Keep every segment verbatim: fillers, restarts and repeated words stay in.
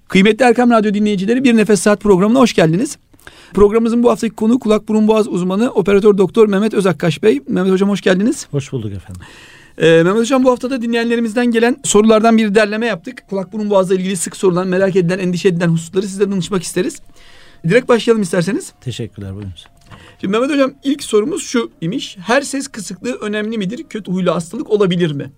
Kıymetli Erkam Radyo dinleyicileri, Bir Nefes Saat programına hoş geldiniz. Programımızın bu haftaki konuğu kulak burun boğaz uzmanı operatör doktor Mehmet Özakkaş Bey. Mehmet Hocam hoş geldiniz. Hoş bulduk efendim. Ee, Mehmet Hocam, bu haftada dinleyenlerimizden gelen sorulardan bir derleme yaptık. Kulak burun boğazla ilgili sık sorulan, merak edilen, endişe edilen hususları size danışmak isteriz. Direkt başlayalım isterseniz. Teşekkürler, buyurun. Şimdi Mehmet Hocam, ilk sorumuz şu imiş. Her ses kısıklığı önemli midir? Kötü huylu hastalık olabilir mi?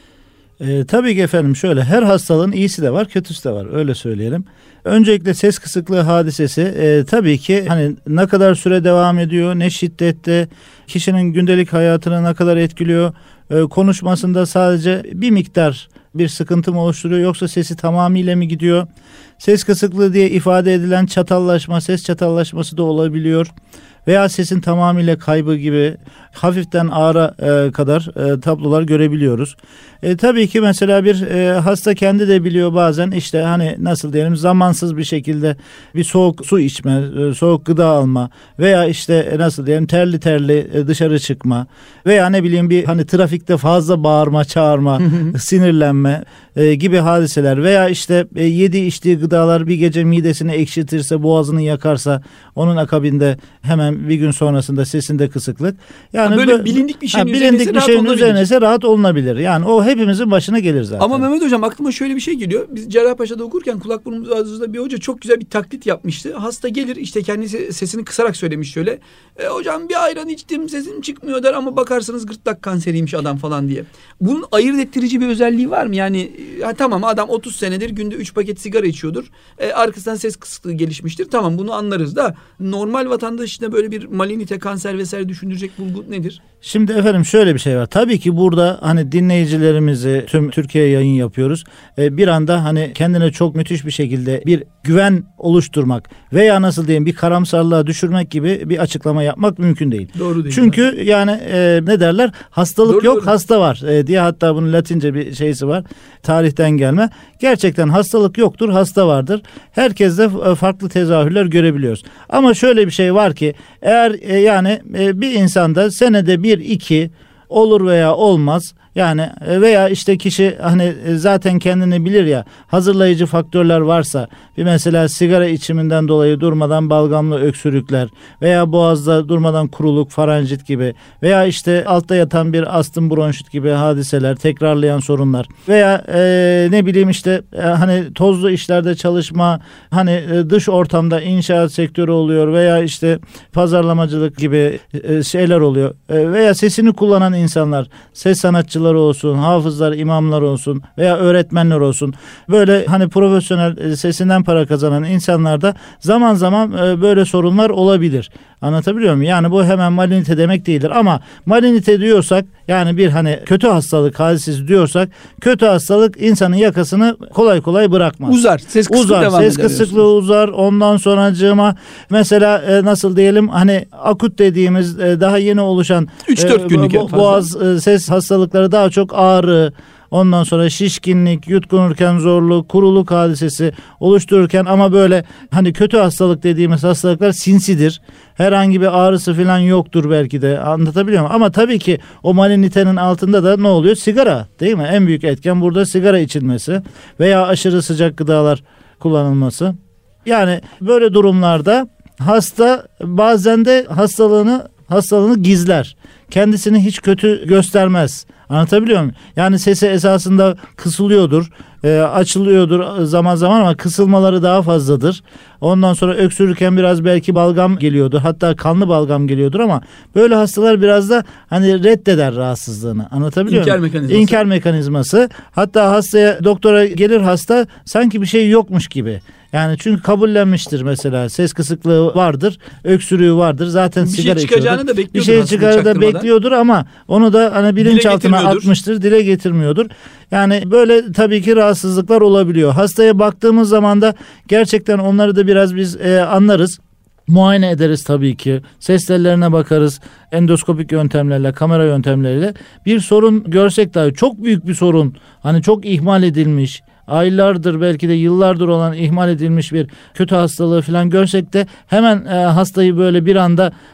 Ee, tabii ki efendim, şöyle, her hastalığın iyisi de var, kötüsü de var, öyle söyleyelim. Öncelikle ses kısıklığı hadisesi e, tabii ki hani ne kadar süre devam ediyor, ne şiddette, kişinin gündelik hayatını ne kadar etkiliyor, e, konuşmasında sadece bir miktar bir sıkıntı mı oluşturuyor, yoksa sesi tamamıyla mı gidiyor? Ses kısıklığı diye ifade edilen çatallaşma, ses çatallaşması da olabiliyor. Veya sesin tamamıyla kaybı gibi hafiften ağıra e, kadar e, tablolar görebiliyoruz. E, tabii ki mesela bir e, hasta kendi de biliyor bazen, işte hani nasıl diyelim, zamansız bir şekilde bir soğuk su içme, e, soğuk gıda alma veya işte e, nasıl diyelim terli terli e, dışarı çıkma veya ne bileyim bir hani trafikte fazla bağırma, çağırma, sinirlenme e, gibi hadiseler veya işte e, yediği içtiği gıdalar bir gece midesini ekşitirse, boğazını yakarsa, onun akabinde hemen bir gün sonrasında sesinde kısıklık. Yani ha, böyle böyle, bilindik bir şeyin, ha, bilindik üzerine, bir şeyin rahat üzerine ise rahat olunabilir. Yani o hepimizin başına gelir zaten. Ama Mehmet Hocam, aklıma şöyle bir şey geliyor. Biz Cerrahpaşa'da okurken kulak burun boğazında bir hoca çok güzel bir taklit yapmıştı. Hasta gelir, işte kendisi sesini kısarak söylemiş şöyle. E, hocam bir ayran içtim, sesim çıkmıyor der ama bakarsınız gırtlak kanseriymiş adam falan diye. Bunun ayırt ettirici bir özelliği var mı? Yani ya, tamam, adam otuz senedir günde üç paket sigara içiyordur. E, arkasından ses kısıklığı gelişmiştir. Tamam, bunu anlarız da normal vatandaş içinde böyle bir malinite, kanser vesaire düşündürecek bulgu nedir? Şimdi efendim şöyle bir şey var. Tabii ki burada hani dinleyicilerimizi tüm Türkiye'ye yayın yapıyoruz. Ee, bir anda hani kendine çok müthiş bir şekilde bir güven oluşturmak veya nasıl diyeyim bir karamsarlığa düşürmek gibi bir açıklama yapmak mümkün değil. Doğru değil. Çünkü yani, yani e, ne derler? Hastalık doğru, yok, doğru. hasta var e, diye, hatta bunun Latince bir şeysi var. Tarihten gelme. Gerçekten hastalık yoktur, hasta vardır. Herkeste farklı tezahürler görebiliyoruz. Ama şöyle bir şey var ki, eğer e, yani e, bir insanda senede bir iki olur veya olmaz, yani veya işte kişi hani zaten kendini bilir ya, hazırlayıcı faktörler varsa, bir mesela sigara içiminden dolayı durmadan balgamlı öksürükler veya boğazda durmadan kuruluk, faranjit gibi veya işte altta yatan bir astım, bronşit gibi hadiseler, tekrarlayan sorunlar veya e, ne bileyim işte e, hani tozlu işlerde çalışma, hani e, dış ortamda inşaat sektörü oluyor veya işte pazarlamacılık gibi e, şeyler oluyor e, veya sesini kullanan insanlar, ses sanatçıları olsun, hafızlar, imamlar olsun veya öğretmenler olsun, böyle hani profesyonel sesinden para kazanan insanlarda zaman zaman böyle sorunlar olabilir. Anlatabiliyor muyum? Yani bu hemen malinite demek değildir ama malinite diyorsak, yani bir hani kötü hastalık hadisesi diyorsak, kötü hastalık insanın yakasını kolay kolay bırakmaz. Uzar. Ses kısıklığı uzar, devam ses kısıklığı uzar. Ondan sonracığıma mesela e, nasıl diyelim, hani akut dediğimiz e, daha yeni oluşan üç dört günlük bo- boğaz e, ses hastalıkları, daha çok ağrı, ondan sonra şişkinlik, yutkunurken zorluk, kuruluk hadisesi oluştururken, ama böyle hani kötü hastalık dediğimiz hastalıklar sinsidir. Herhangi bir ağrısı falan yoktur belki de, anlatabiliyor muyum? Ama tabii ki o malinitenin altında da ne oluyor? Sigara, değil mi? En büyük etken burada sigara içilmesi veya aşırı sıcak gıdalar kullanılması. Yani böyle durumlarda hasta bazen de hastalığını hastalığını gizler. Kendisini hiç kötü göstermez. Anlatabiliyor muyum? Yani sesi esasında kısılıyordur, e, açılıyordur zaman zaman ama kısılmaları daha fazladır. Ondan sonra öksürürken biraz belki balgam geliyordur. Hatta kanlı balgam geliyordur ama böyle hastalar biraz da hani reddeder rahatsızlığını. Anlatabiliyor İnkar muyum? mekanizması. İnkar mekanizması. Hatta hastaya, doktora gelir hasta sanki bir şey yokmuş gibi. Yani çünkü kabullenmiştir mesela, ses kısıklığı vardır, öksürüğü vardır, zaten bir sigara şey çıkacağını içiyordur. da bekliyordur. Bir şey çıkarı da bekliyordur ama onu da hani bilinçaltına atmıştır, dile getirmiyordur. Yani böyle tabii ki rahatsızlıklar olabiliyor. Hastaya baktığımız zaman da gerçekten onları da biraz biz e, anlarız. Muayene ederiz tabii ki. Ses tellerine bakarız. Endoskopik yöntemlerle, kamera yöntemleriyle. Bir sorun görsek dahi, çok büyük bir sorun, hani çok ihmal edilmiş, aylardır belki de yıllardır olan ihmal edilmiş bir kötü hastalığı falan görsek de hemen e, hastayı böyle bir anda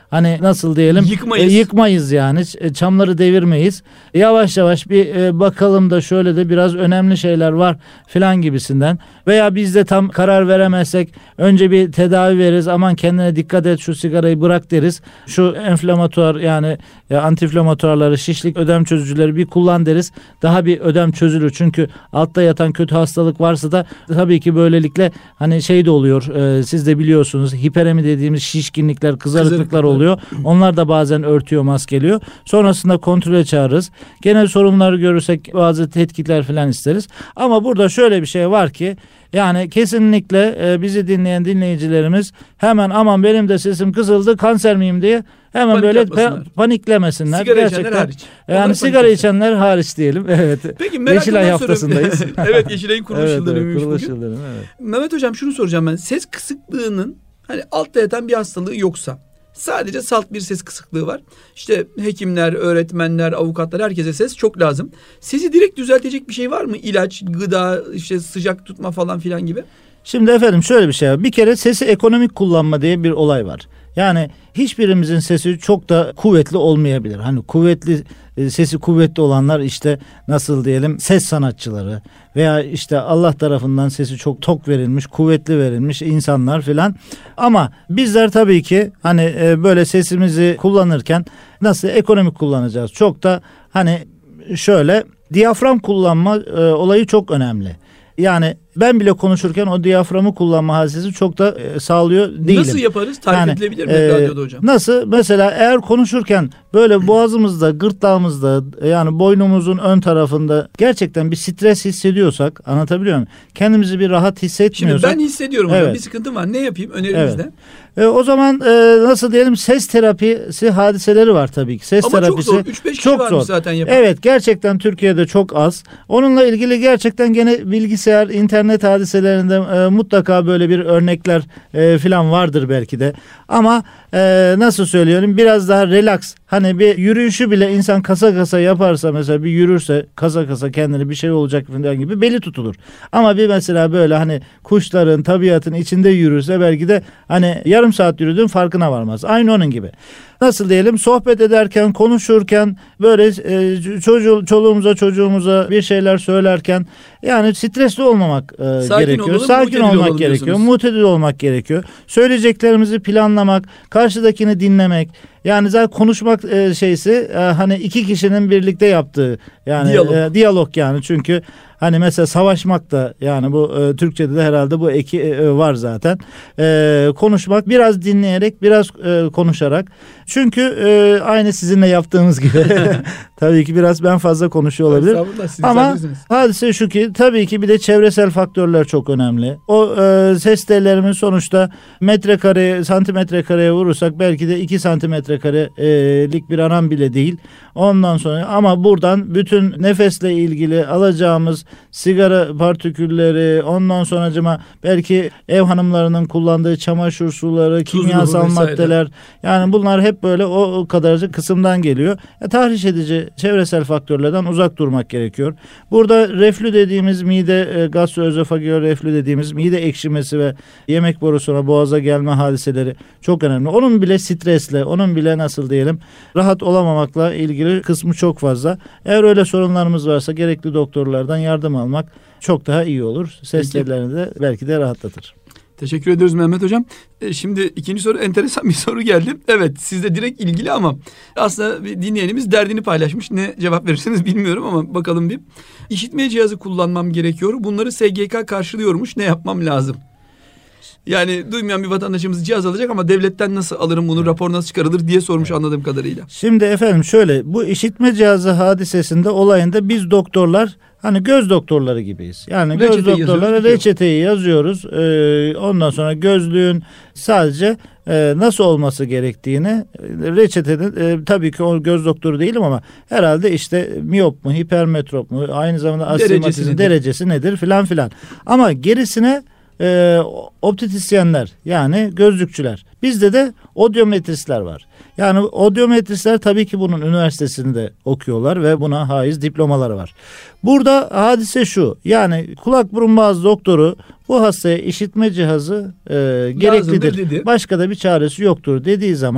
hani nasıl diyelim yıkmayız, e, yıkmayız yani e, çamları devirmeyiz. Yavaş yavaş bir e, bakalım da şöyle de biraz önemli şeyler var filan gibisinden. Veya biz de tam karar veremezsek önce bir tedavi veririz. Aman kendine dikkat et, şu sigarayı bırak deriz. Şu enflamatuar yani e, antiinflamatuarları, şişlik, ödem çözücüleri bir kullan deriz. Daha bir ödem çözülür. Çünkü altta yatan kötü hastalık varsa da tabii ki böylelikle hani şey de oluyor. E, siz de biliyorsunuz, hiperemi dediğimiz şişkinlikler, kızarıklıklar Kızarıklıklar oluyor. Onlar da bazen örtüyor, maskeliyor. Sonrasında kontrole çağırırız. Genel sorunları görürsek bazı tetkikler falan isteriz. Ama burada şöyle bir şey var ki yani kesinlikle e, bizi dinleyen dinleyicilerimiz hemen aman benim de sesim kısıldı, kanser miyim diye hemen Panik böyle yapmasınlar. pe- paniklemesinler. Sigara Gerçekten, içenler hariç. yani Onları sigara panik içenler hariç diyelim. Evet. Peki merakımdan Yeşilay soruyorum. haftasındayız. Evet, Yeşilay'ın kuruluş evet, yıl evet, dönümüymüş kuruluş bugün. yıl dönümü, evet. Mehmet Hocam şunu soracağım ben. Ses kısıklığının hani altta yatan bir hastalığı yoksa, sadece salt bir ses kısıklığı var. İşte hekimler, öğretmenler, avukatlar, herkese ses çok lazım. Sesi direkt düzeltecek bir şey var mı? İlaç, gıda, işte sıcak tutma falan filan gibi. Şimdi efendim şöyle bir şey var. Bir kere sesi ekonomik kullanma diye bir olay var. Yani hiçbirimizin sesi çok da kuvvetli olmayabilir. Hani kuvvetli sesi kuvvetli olanlar işte nasıl diyelim ses sanatçıları veya işte Allah tarafından sesi çok tok verilmiş, kuvvetli verilmiş insanlar filan. Ama bizler tabii ki hani böyle sesimizi kullanırken nasıl ekonomik kullanacağız? Çok da hani şöyle diyafram kullanma e, olayı çok önemli. Yani ben bile konuşurken o diyaframı kullanma hadisesi çok da e, sağlıyor değilim. Nasıl yaparız? Tarif yani, edilebilir mi e, radyoda hocam? Nasıl? Mesela eğer konuşurken böyle boğazımızda, gırtlağımızda yani boynumuzun ön tarafında gerçekten bir stres hissediyorsak, anlatabiliyor muyum? Kendimizi bir rahat hissetmiyorsak. Şimdi ben hissediyorum hocam, evet. bir sıkıntım var. Ne yapayım? Öneriniz evet. ne? E, o zaman e, nasıl diyelim ses terapisi hadiseleri var tabii ki. Ses Ama terapisi çok zor. üç beş kişi çok varmış zor. zaten yapan. Evet, gerçekten Türkiye'de çok az. Onunla ilgili gerçekten gene bilgisayar, internet hadiselerinde e, mutlaka böyle bir örnekler e, falan vardır belki de. Ama e, nasıl söylüyorum, biraz daha relax. Hani bir yürüyüşü bile insan kasa kasa yaparsa, mesela bir yürürse kasa kasa kendini bir şey olacak falan gibi beli tutulur. Ama bir mesela böyle hani kuşların, tabiatın içinde yürürse belki de hani yarım saat yürüdüğün farkına varmaz. Aynı onun gibi. Nasıl diyelim, sohbet ederken, konuşurken, böyle e, çocuğu, çoluğumuza çocuğumuza bir şeyler söylerken yani stresli olmamak e, Sakin gerekiyor. olalım, Sakin mutedil olmak olalım gerekiyor. diyorsunuz. Mutedil olmak gerekiyor. Söyleyeceklerimizi planlamak, karşıdakini dinlemek. Yani zaten konuşmak e, şeysi e, hani iki kişinin birlikte yaptığı yani Diyalog. E, diyalog yani. Çünkü hani mesela savaşmak da yani bu e, Türkçe'de de herhalde bu eki e, var zaten. E, konuşmak, biraz dinleyerek, biraz e, konuşarak. Çünkü e, aynı sizinle yaptığımız gibi tabii ki biraz ben fazla konuşuyor olabilirim. Ama hadise şu ki tabii ki bir de çevresel faktörler çok önemli. O e, ses tellerimin sonuçta metrekare, santimetre kareye vurursak belki de iki santimetre karelik bir alan bile değil. Ondan sonra ama buradan bütün nefesle ilgili alacağımız sigara partikülleri, ondan sonracıma belki ev hanımlarının kullandığı çamaşır suları, kimyasal vesaire. maddeler, yani bunlar hep böyle o, o kadarcık kısımdan geliyor. E, tahriş edici çevresel faktörlerden uzak durmak gerekiyor. Burada reflü dediğimiz mide, e, gastroözofagiyal reflü dediğimiz mide ekşimesi ve yemek borusuna, boğaza gelme hadiseleri çok önemli. Onun bile stresle, onun bile nasıl diyelim rahat olamamakla ilgili kısmı çok fazla. Eğer öyle sorunlarımız varsa gerekli doktorlardan yardım almak çok daha iyi olur. Ses tellerini de belki de rahatlatır. Teşekkür ediyoruz Mehmet Hocam. E, şimdi ikinci soru, enteresan bir soru geldi. Evet, sizde direkt ilgili ama aslında bir dinleyenimiz derdini paylaşmış. Ne cevap verirsiniz bilmiyorum ama bakalım bir. İşitme cihazı kullanmam gerekiyor. Bunları S G K karşılıyormuş. Ne yapmam lazım? Yani duymayan bir vatandaşımız cihaz alacak ama devletten nasıl alırım bunu, rapor nasıl çıkarılır diye sormuş anladığım kadarıyla. Şimdi efendim şöyle, bu işitme cihazı hadisesinde olayında biz doktorlar hani göz doktorları gibiyiz. Yani göz Reçeteyi doktorları yazıyoruz. reçeteyi yazıyoruz. Ee, ondan sonra gözlüğün sadece e, nasıl olması gerektiğini e, reçetenin e, tabii ki o göz doktoru değilim ama herhalde işte miyop mu, hipermetrop mu, aynı zamanda astigmatizm derecesi nedir filan filan. Ama gerisine e, optisyenler yani gözlükçüler. Bizde de odyometristler var. Yani odyometristler tabii ki bunun üniversitesinde okuyorlar ve buna haiz diplomaları var. Burada hadise şu, yani kulak burun boğaz doktoru bu hastaya işitme cihazı e, gereklidir. Başka da bir çaresi yoktur dediği zaman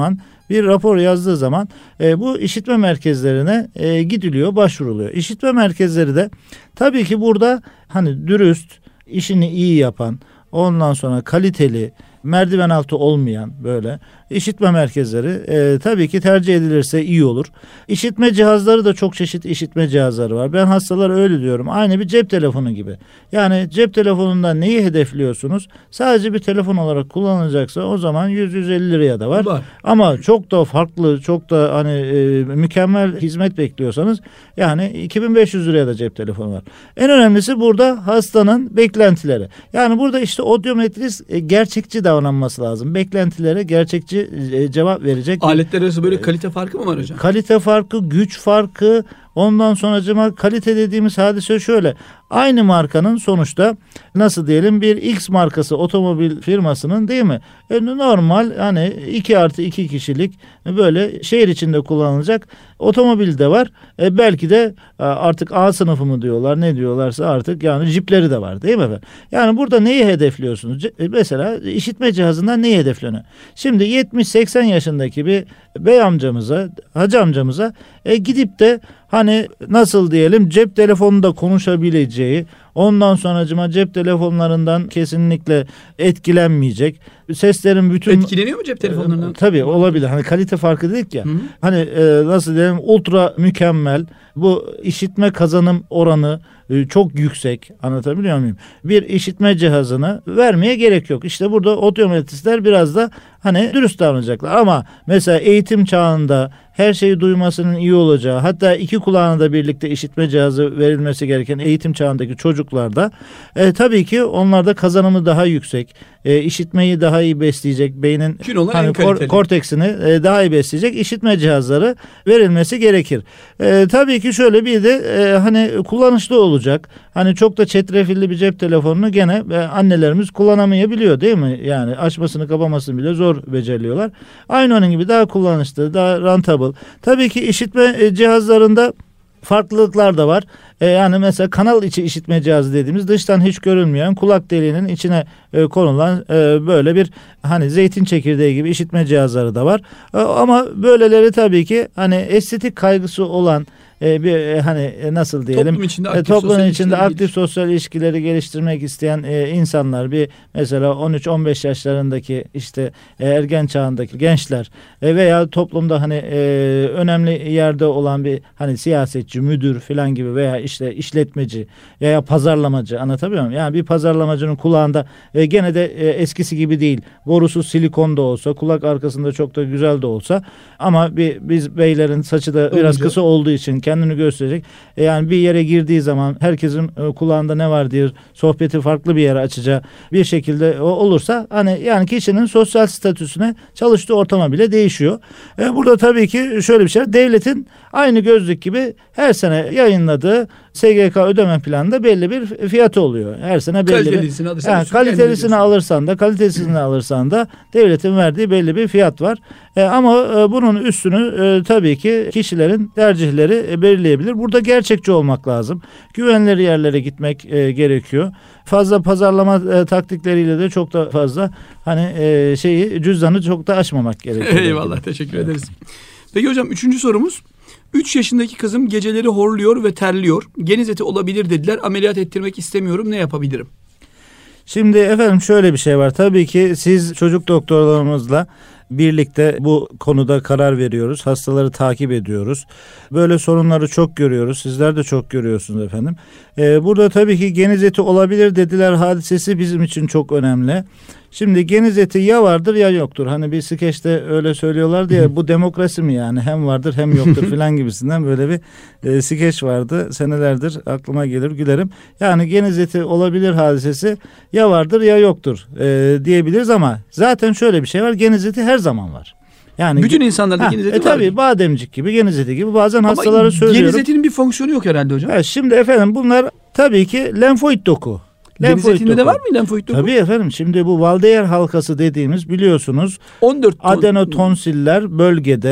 bir rapor yazdığı zaman e, bu işitme merkezlerine e, gidiliyor, başvuruluyor. İşitme merkezleri de tabii ki burada hani dürüst, işini iyi yapan, ondan sonra kaliteli, merdiven altı olmayan böyle işitme merkezleri e, tabii ki tercih edilirse iyi olur. İşitme cihazları da çok çeşit işitme cihazları var. Ben hastalara öyle diyorum. Aynı bir cep telefonu gibi. Yani cep telefonundan neyi hedefliyorsunuz? Sadece bir telefon olarak kullanılacaksa o zaman yüz yüz elli liraya da var. var. Ama çok da farklı, çok da hani e, mükemmel hizmet bekliyorsanız yani iki bin beş yüz liraya da cep telefonu var. En önemlisi burada hastanın beklentileri. Yani burada işte odyometrist e, gerçekçi davranması lazım. Beklentilere gerçekçi e, cevap verecek. Aletler arası böyle kalite farkı mı var hocam? Kalite farkı, güç farkı, ondan sonracıma kalite dediğimiz hadise şöyle. Aynı markanın sonuçta nasıl diyelim bir X markası otomobil firmasının değil mi? E, normal hani iki artı iki kişilik böyle şehir içinde kullanılacak otomobil de var. E, belki de artık A sınıfı mı diyorlar ne diyorlarsa artık yani jipleri de var değil mi efendim? Yani burada neyi hedefliyorsunuz? E, mesela işitme cihazından neyi hedefleniyor? Şimdi yetmiş seksen yaşındaki bir bey amcamıza, hacı amcamıza e, gidip de hani nasıl diyelim cep telefonunda konuşabileceği, ondan sonracıma cep telefonlarından kesinlikle etkilenmeyecek. Seslerin bütün... Etkileniyor mu cep telefonlarından? E, tabii olabilir. Hani kalite farkı dedik ya. Hı-hı. Hani e, nasıl diyelim ultra mükemmel. Bu işitme kazanım oranı e, çok yüksek. Anlatabiliyor muyum? Bir işitme cihazını vermeye gerek yok. İşte burada odyometristler biraz da hani dürüst davranacaklar. Ama mesela eğitim çağında her şeyi duymasının iyi olacağı, hatta iki kulağına da birlikte işitme cihazı verilmesi gereken eğitim çağındaki çocuklarda e, tabii ki onlarda kazanımı daha yüksek, e, işitmeyi daha iyi besleyecek, beynin hani kor, korteksini e, daha iyi besleyecek işitme cihazları verilmesi gerekir. E, tabii ki şöyle bir de e, hani kullanışlı olacak. Hani çok da çetrefilli bir cep telefonunu gene e, annelerimiz kullanamayabiliyor değil mi? Yani açmasını kapamasını bile zor beceriyorlar. Aynı onun gibi daha kullanışlı, daha rentable. Tabii ki işitme cihazlarında farklılıklar da var. Ee, yani mesela kanal içi işitme cihazı dediğimiz dıştan hiç görünmeyen kulak deliğinin içine e, konulan e, böyle bir hani zeytin çekirdeği gibi işitme cihazları da var. E, ama böyleleri tabii ki hani estetik kaygısı olan e, bir e, hani e, nasıl diyelim toplum içinde aktif, e, toplumun sosyal, içinde ilişkileri aktif sosyal ilişkileri geliştirmek isteyen e, insanlar bir mesela on üç on beş yaşlarındaki işte e, ergen çağındaki gençler e, veya toplumda hani e, önemli yerde olan bir hani siyasetçi, müdür falan gibi veya işte işletmeci veya pazarlamacı anlatabiliyor muyum? Yani bir pazarlamacının kulağında e, gene de e, eskisi gibi değil. Borusu silikon da olsa, kulak arkasında çok da güzel de olsa ama bir biz beylerin saçı da biraz Önce. kısa olduğu için kendini gösterecek. E, yani bir yere girdiği zaman herkesin e, kulağında ne var diye sohbeti farklı bir yere açacağı bir şekilde o, olursa hani yani kişinin sosyal statüsüne çalıştığı ortama bile değişiyor. E, burada tabii ki şöyle bir şey devletin aynı gözlük gibi her sene yayınladığı S G K ödeme planında belli bir fiyatı oluyor. Her sene belli kalitelisini bir alırsan, yani kalitelisini alırsan da kalitesini alırsan da devletin verdiği belli bir fiyat var. E, ama e, bunun üstünü e, tabii ki kişilerin tercihleri e, belirleyebilir. Burada gerçekçi olmak lazım. Güvenilir yerlere gitmek e, gerekiyor. Fazla pazarlama e, taktikleriyle de çok da fazla hani e, şeyi cüzdanı çok da açmamak gerekiyor. Eyvallah, teşekkür evet. ederiz. Peki hocam üçüncü sorumuz. üç yaşındaki kızım geceleri horluyor ve terliyor. Geniz eti olabilir dediler. Ameliyat ettirmek istemiyorum. Ne yapabilirim? Şimdi efendim şöyle bir şey var. Tabii ki siz çocuk doktorlarımızla birlikte bu konuda karar veriyoruz. Hastaları takip ediyoruz. Böyle sorunları çok görüyoruz. Sizler de çok görüyorsunuz efendim. Ee, burada tabii ki geniz eti olabilir dediler hadisesi bizim için çok önemli. Şimdi geniz eti ya vardır ya yoktur. Hani bir skeçte öyle söylüyorlar diye bu demokrasi mi yani? Hem vardır hem yoktur filan gibisinden böyle bir e, skeç vardı. Senelerdir aklıma gelir gülerim. Yani geniz eti olabilir hadisesi ya vardır ya yoktur e, diyebiliriz ama zaten şöyle bir şey var. Geniz eti her zaman var. Yani bütün insanlarda geniz eti e, var. Tabii bademcik gibi, geniz eti gibi bazen ama hastalara söylüyorum. Geniz etinin bir fonksiyonu yok herhalde hocam. Evet, şimdi efendim bunlar tabii ki lenfoid doku. Geniz etinde de var mı lenfoid doku? Tabii efendim. Şimdi bu Valdeyer halkası dediğimiz biliyorsunuz on dört ton... adenotonsiller bölgede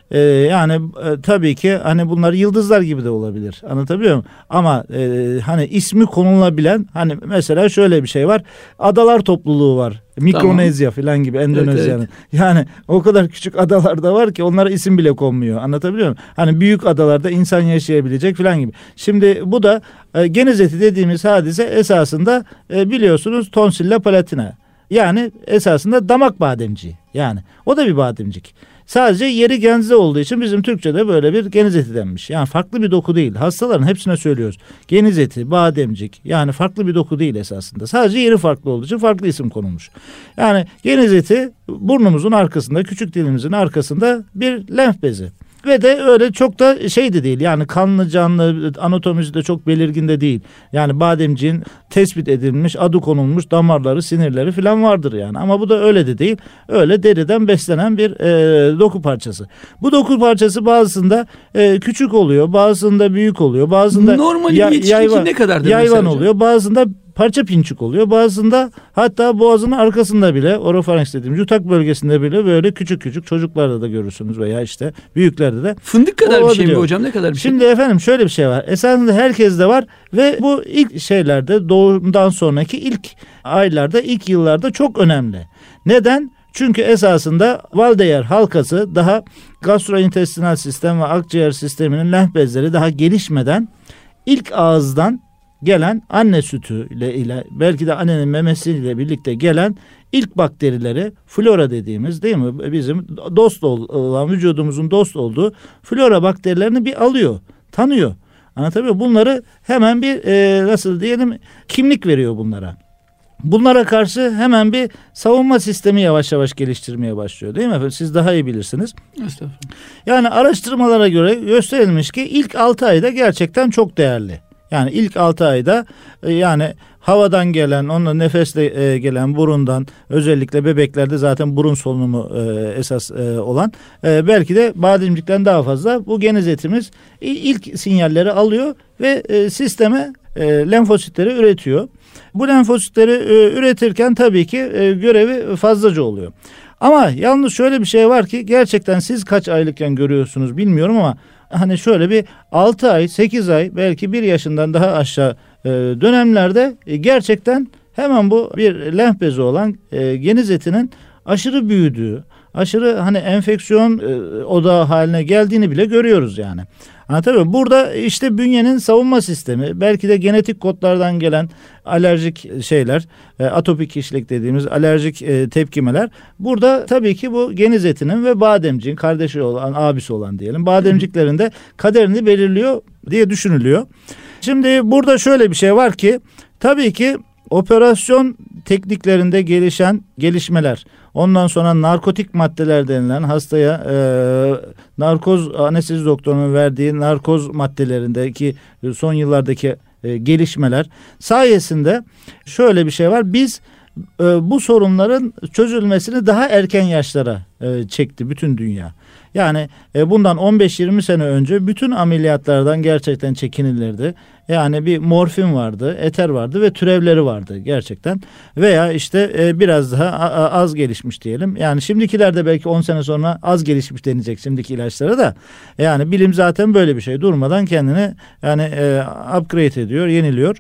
Ee, yani e, tabii ki hani bunlar yıldızlar gibi de olabilir. Anlatabiliyor muyum? Ama e, hani ismi konulabilen, hani mesela şöyle bir şey var. Adalar topluluğu var. Mikronezya tamam. falan gibi, Endonezya'nın. Evet, evet. Yani o kadar küçük adalar da var ki onlara isim bile konmuyor. Anlatabiliyor muyum? Hani büyük adalarda insan yaşayabilecek falan gibi. Şimdi bu da e, geniz eti dediğimiz hadise esasında e, biliyorsunuz tonsilla palatina. Yani esasında damak bademciği. Yani o da bir bademcik. Sadece yeri genzde olduğu için bizim Türkçe'de böyle bir geniz eti denmiş. Yani farklı bir doku değil. Hastaların hepsine söylüyoruz. Geniz eti, bademcik, yani farklı bir doku değil esasında. Sadece yeri farklı olduğu için farklı isim konulmuş. Yani geniz eti burnumuzun arkasında, küçük dilimizin arkasında bir lenf bezi. Ve de öyle çok da şey de değil, yani kanlı canlı, anatomisi de çok belirgin de değil. Yani bademciğin tespit edilmiş, adı konulmuş damarları, sinirleri falan vardır yani. Ama bu da öyle de değil. Öyle deriden beslenen bir e, doku parçası. Bu doku parçası bazısında e, küçük oluyor, bazısında büyük oluyor, bazısında normali ya, yetişkin yayvan, ne kadardır yayvan oluyor, bazısında parça pinçik oluyor. Bazısında hatta boğazın arkasında bile, orofarenks dediğimiz yutak bölgesinde bile böyle küçük küçük, çocuklarda da görürsünüz veya işte büyüklerde de. Fındık kadar bir şey mi hocam? Ne kadar bir şey? Şimdi efendim şöyle bir şey var. Esasında herkeste var ve bu ilk şeylerde, doğumdan sonraki ilk aylarda, ilk yıllarda çok önemli. Neden? Çünkü esasında valdeyer halkası daha gastrointestinal sistem ve akciğer sisteminin lenf bezleri daha gelişmeden ilk ağızdan gelen anne sütüyle ile belki de annenin memesiyle birlikte gelen ilk bakterileri, flora dediğimiz, değil mi? Bizim dost olan, vücudumuzun dost olduğu flora bakterilerini bir alıyor, tanıyor. Anlatabiliyor muyum? Bunları hemen bir e, nasıl diyelim kimlik veriyor bunlara. Bunlara karşı hemen bir savunma sistemi yavaş yavaş geliştirmeye başlıyor, değil mi efendim? Siz daha iyi bilirsiniz. Estağfurullah. Yani araştırmalara göre gösterilmiş ki ilk altı ayda gerçekten çok değerli. Yani ilk altı ayda yani havadan gelen, onunla nefesle gelen, burundan, özellikle bebeklerde zaten burun solunumu esas olan, belki de bademcikten daha fazla bu geniz etimiz ilk sinyalleri alıyor ve sisteme lenfositleri üretiyor. Bu lenfositleri üretirken tabii ki görevi fazlaca oluyor. Ama yalnız şöyle bir şey var ki gerçekten siz kaç aylıkken görüyorsunuz bilmiyorum ama hani şöyle bir altı ay, sekiz ay, belki bir yaşından daha aşağı e, dönemlerde e, gerçekten hemen bu bir lenf bezi olan e, geniz etinin aşırı büyüdüğü, aşırı hani enfeksiyon e, odağı haline geldiğini bile görüyoruz yani. Anlatabiliyor muyum? Burada işte bünyenin savunma sistemi, belki de genetik kodlardan gelen alerjik şeyler, e, atopik kişilik dediğimiz alerjik e, tepkimeler. Burada tabii ki bu geniz etinin ve bademciğin kardeşi olan, abisi olan diyelim, bademciklerin de kaderini belirliyor diye düşünülüyor. Şimdi burada şöyle bir şey var ki, tabii ki operasyon tekniklerinde gelişen gelişmeler, ondan sonra narkotik maddeler denilen, hastaya e, narkoz, anestezi doktorunun verdiği narkoz maddelerindeki son yıllardaki e, gelişmeler sayesinde şöyle bir şey var. Biz e, bu sorunların çözülmesini daha erken yaşlara e, çekti bütün dünya. Yani e, bundan on beş yirmi sene önce bütün ameliyatlardan gerçekten çekinilirdi. Yani bir morfin vardı, eter vardı ve türevleri vardı gerçekten. Veya işte e, biraz daha a, az gelişmiş diyelim. Yani şimdikilerde belki on sene sonra az gelişmiş denecek şimdiki ilaçlara da. Yani bilim zaten böyle bir şey. Durmadan kendini yani e, upgrade ediyor, yeniliyor.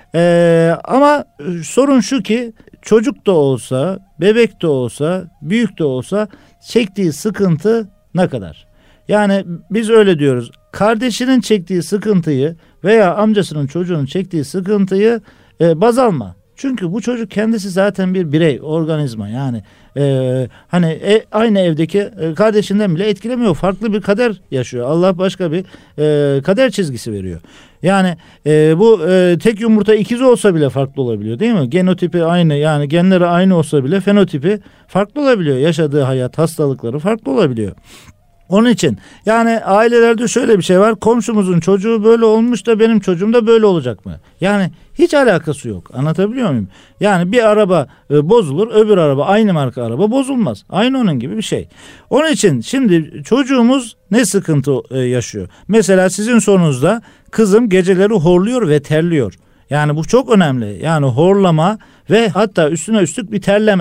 E, ama sorun şu ki çocuk da olsa, bebek de olsa, büyük de olsa çektiği sıkıntı ne kadar? Yani biz öyle diyoruz. Kardeşinin çektiği sıkıntıyı veya amcasının çocuğunun çektiği sıkıntıyı e, baz alma. Çünkü bu çocuk kendisi zaten bir birey, organizma. Yani e, hani e, aynı evdeki e, kardeşinden bile etkilemiyor. Farklı bir kader yaşıyor. Allah başka bir e, kader çizgisi veriyor. Yani e, bu e, tek yumurta ikizi olsa bile farklı olabiliyor, değil mi? Genotipi aynı, yani genleri aynı olsa bile fenotipi farklı olabiliyor. Yaşadığı hayat, hastalıkları farklı olabiliyor. Onun için yani ailelerde şöyle bir şey var. Komşumuzun çocuğu böyle olmuş da benim çocuğum da böyle olacak mı? Yani hiç alakası yok. Anlatabiliyor muyum? Yani bir araba e, bozulur, öbür araba, aynı marka araba bozulmaz. Aynı onun gibi bir şey. Onun için şimdi çocuğumuz ne sıkıntı e, yaşıyor? Mesela sizin sorunuzda kızım geceleri horluyor ve terliyor. Yani bu çok önemli. Yani horlama ve hatta üstüne üstlük bir terleme.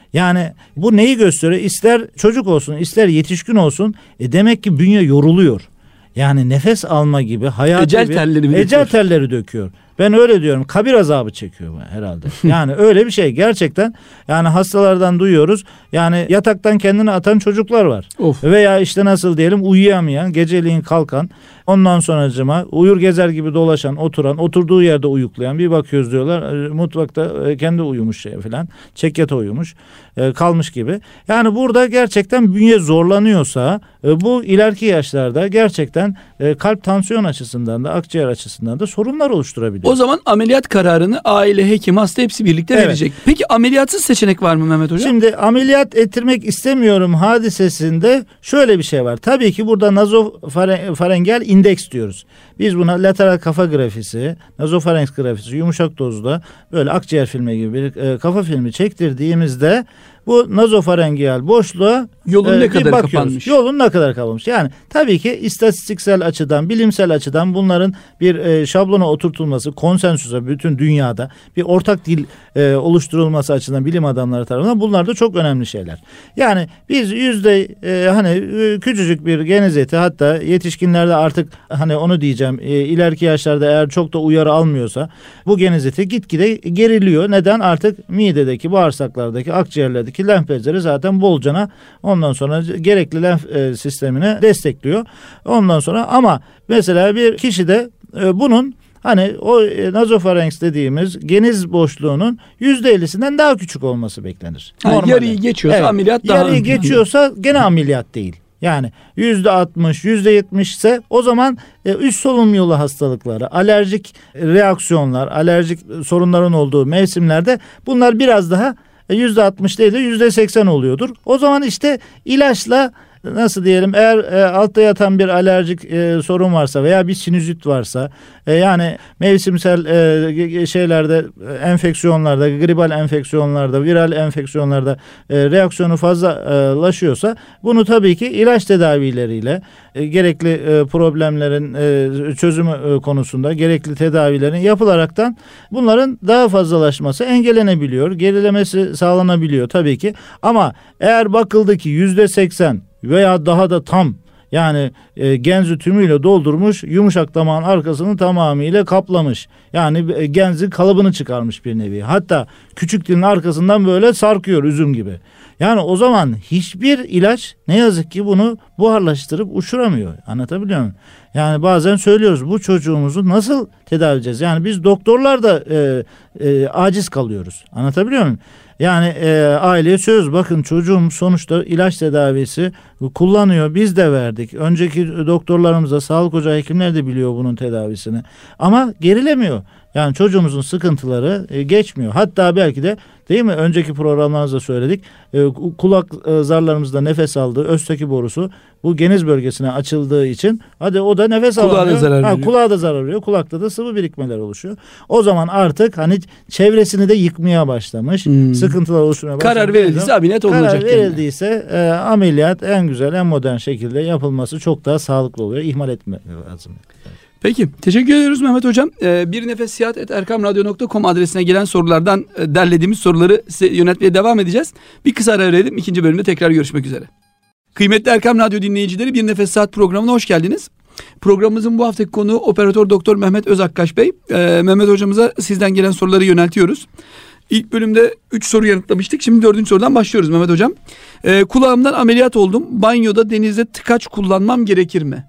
Yani bu neyi gösteriyor? İster çocuk olsun, ister yetişkin olsun, e demek ki bünye yoruluyor. Yani nefes alma gibi, hayatı ecel bir, telleri mi ecel döküyor? telleri döküyor. Ben öyle diyorum. Kabir azabı çekiyor herhalde. Yani öyle bir şey gerçekten. Yani hastalardan duyuyoruz. Yani yataktan kendini atan çocuklar var. Of. Veya işte nasıl diyelim, uyuyamayan, geceliğin kalkan, ondan sonracıma uyur gezer gibi dolaşan, oturan, oturduğu yerde uyuklayan, bir bakıyoruz diyorlar e, mutfakta e, kendi uyumuş şey falan, çekyata uyumuş e, kalmış gibi. Yani burada gerçekten bünye zorlanıyorsa e, bu ileriki yaşlarda gerçekten e, kalp tansiyon açısından da akciğer açısından da sorunlar oluşturabiliyor. O zaman ameliyat kararını aile, hekim, hasta hepsi birlikte Evet. verecek. Peki ameliyatsız seçenek var mı Mehmet Hocam? Şimdi ameliyat ettirmek istemiyorum hadisesinde şöyle bir şey var. Tabii ki burada nazofarengeal indeks diyoruz. Biz buna lateral kafa grafisi, nazofarenks grafisi, yumuşak dozda böyle akciğer filmi gibi bir e, kafa filmi çektirdiğimizde bu nazofarengeal boşluğa Yolun e, ne bir kadar bakıyoruz. kapanmış? Yolun ne kadar kapanmış. Yani tabii ki istatistiksel açıdan, bilimsel açıdan bunların bir e, şablona oturtulması, konsensüse bütün dünyada bir ortak dil e, oluşturulması açısından bilim adamları tarafından bunlar da çok önemli şeyler. Yani biz yüzde e, hani e, küçücük bir geniz eti, hatta yetişkinlerde artık hani onu diyeceğim e, ileriki yaşlarda eğer çok da uyarı almıyorsa bu geniz eti gitgide geriliyor. Neden? Artık midedeki, bağırsaklardaki, akciğerlerdeki lenf bezleri zaten bolcana ondan sonra gerekli lenf e, sistemine destekliyor. Ondan sonra ama mesela bir kişide e, bunun hani o e, nazofarenks dediğimiz geniz boşluğunun yüzde ellisinden daha küçük olması beklenir. Ha, yarıyı geçiyorsa Evet, ameliyat daha... yarıyı geçiyorsa gene ameliyat değil. Yani yüzde altmış, yüzde yetmiş ise o zaman e, üst solunum yolu hastalıkları, alerjik reaksiyonlar, alerjik sorunların olduğu mevsimlerde bunlar biraz daha yüzde altmış değil de yüzde seksen oluyordur. O zaman işte ilaçla nasıl diyelim, eğer e, altta yatan bir alerjik e, sorun varsa veya bir sinüzit varsa e, yani mevsimsel e, şeylerde, enfeksiyonlarda, gribal enfeksiyonlarda, viral enfeksiyonlarda e, reaksiyonu fazlalaşıyorsa bunu tabii ki ilaç tedavileriyle e, gerekli e, problemlerin e, çözümü e, konusunda gerekli tedavilerin yapılaraktan bunların daha fazlalaşması engellenebiliyor. Gerilemesi sağlanabiliyor tabii ki. Ama eğer bakıldı ki yüzde seksen veya daha da tam, yani e, genzi tümüyle doldurmuş, yumuşak damağın arkasını tamamıyla kaplamış. Yani e, genzi kalıbını çıkarmış bir nevi. Hatta küçük dilin arkasından böyle sarkıyor üzüm gibi. Yani o zaman hiçbir ilaç ne yazık ki bunu buharlaştırıp uçuramıyor. Anlatabiliyor muyum? Yani bazen söylüyoruz, bu çocuğumuzu nasıl tedavi edeceğiz? Yani biz doktorlar da e, e, aciz kalıyoruz. Anlatabiliyor muyum? Yani e, aileye söz, bakın çocuğum sonuçta ilaç tedavisi kullanıyor, biz de verdik. Önceki doktorlarımız da, sağlık ocağı hekimler de biliyor bunun tedavisini. Ama gerilemiyor. Yani çocuğumuzun sıkıntıları e, geçmiyor. Hatta belki de, değil mi? Önceki programlarımızda söyledik. E, kulak e, zarlarımızda nefes aldığı östaki borusu bu geniz bölgesine açıldığı için hadi o da nefes Kulağa alamıyor. da zarar ha, veriyor. kulağa da zarar veriyor. Kulakta da sıvı birikmeler oluşuyor. O zaman artık hani çevresini de yıkmaya başlamış. Hmm. Sıkıntılar oluşmaya başlamış. Karar verildiyse ameliyat olunacak. Karar verildiyse e, ameliyat en güzel, en modern şekilde yapılması çok daha sağlıklı oluyor. İhmal etmemek lazım. Peki, teşekkür ediyoruz Mehmet Hocam. Ee, bir nefes sihat et erkamradyo nokta com adresine gelen sorulardan e, derlediğimiz soruları size yöneltmeye devam edeceğiz. Bir kısa ara verelim. İkinci bölümde tekrar görüşmek üzere. Kıymetli Erkam Radyo dinleyicileri, Bir Nefes Sihat programına hoş geldiniz. Programımızın bu haftaki konuğu Operatör Doktor Mehmet Özakkaş Bey. Ee, Mehmet Hocamıza sizden gelen soruları yöneltiyoruz. İlk bölümde üç soru yanıtlamıştık. Şimdi dördüncü sorudan başlıyoruz Mehmet Hocam. Ee, kulağımdan ameliyat oldum. Banyoda, denizde tıkaç kullanmam gerekir mi?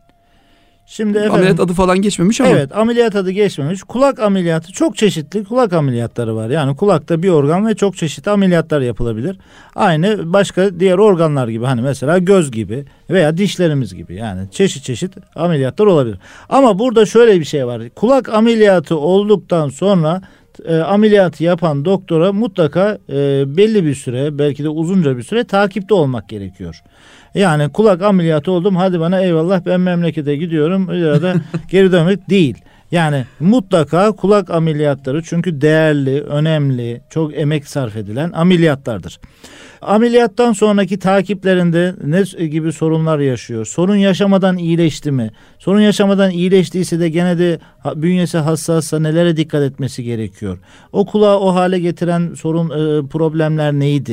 Şimdi efendim, ameliyat adı falan geçmemiş ama. Evet, ameliyat adı geçmemiş. Kulak ameliyatı, çok çeşitli kulak ameliyatları var. Yani kulakta bir organ ve çok çeşitli ameliyatlar yapılabilir. Aynı başka diğer organlar gibi, hani mesela göz gibi veya dişlerimiz gibi, yani çeşit çeşit ameliyatlar olabilir. Ama burada şöyle bir şey var. Kulak ameliyatı olduktan sonra e, ameliyatı yapan doktora mutlaka e, belli bir süre, belki de uzunca bir süre takipte olmak gerekiyor. Yani kulak ameliyatı oldum, hadi bana eyvallah, ben memlekete gidiyorum ya da geri dönmek değil. Yani mutlaka kulak ameliyatları, çünkü değerli, önemli, çok emek sarf edilen ameliyatlardır. Ameliyattan sonraki takiplerinde ne gibi sorunlar yaşıyor? Sorun yaşamadan iyileşti mi? Sorun yaşamadan iyileştiyse de gene de bünyesi hassassa nelere dikkat etmesi gerekiyor? O kulağı o hale getiren sorun, problemler neydi?